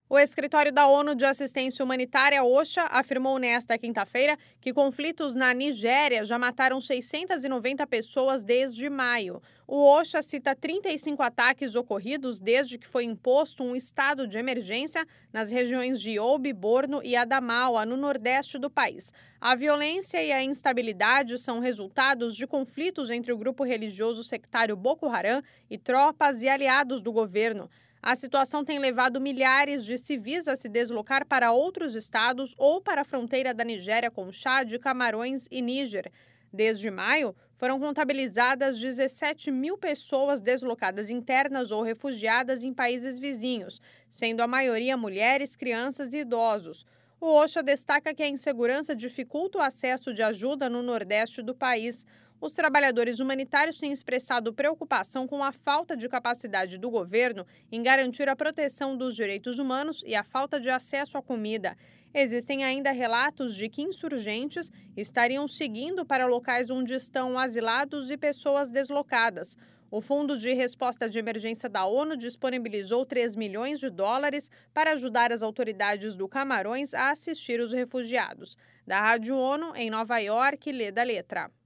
O Escritório da ONU de Assistência Humanitária, OCHA, afirmou nesta quinta-feira que conflitos na Nigéria já mataram 690 pessoas desde maio. O OCHA cita 35 ataques ocorridos desde que foi imposto um estado de emergência nas regiões de Yobe, Borno e Adamawa, no nordeste do país. A violência e a instabilidade são resultados de conflitos entre o grupo religioso sectário Boko Haram e tropas e aliados do governo. A situação tem levado milhares de civis a se deslocar para outros estados ou para a fronteira da Nigéria com Chad, Camarões e Níger. Desde maio, foram contabilizadas 17 mil pessoas deslocadas internas ou refugiadas em países vizinhos, sendo a maioria mulheres, crianças e idosos. O OCHA destaca que a insegurança dificulta o acesso de ajuda no nordeste do país. Os trabalhadores humanitários têm expressado preocupação com a falta de capacidade do governo em garantir a proteção dos direitos humanos e a falta de acesso à comida. Existem ainda relatos de que insurgentes estariam seguindo para locais onde estão asilados e pessoas deslocadas. O Fundo de Resposta de Emergência da ONU disponibilizou 3 milhões de dólares para ajudar as autoridades do Camarões a assistir os refugiados. Da Rádio ONU, em Nova York, Leda Letra.